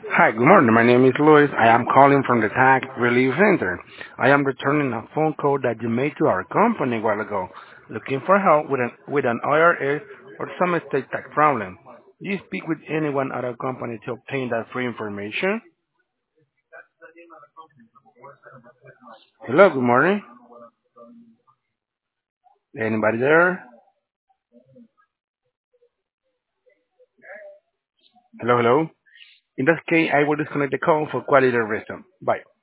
Hi, good morning. My name is Luis. I am calling from the Tax Relief Center. I am returning a phone call that you made to our company a while ago, looking for help with an IRS or some estate tax problem. Do you speak with anyone at our company to obtain that free information? Hello, good morning. Anybody there? Hello, hello. In that case, I will disconnect the call for quality reason. Bye.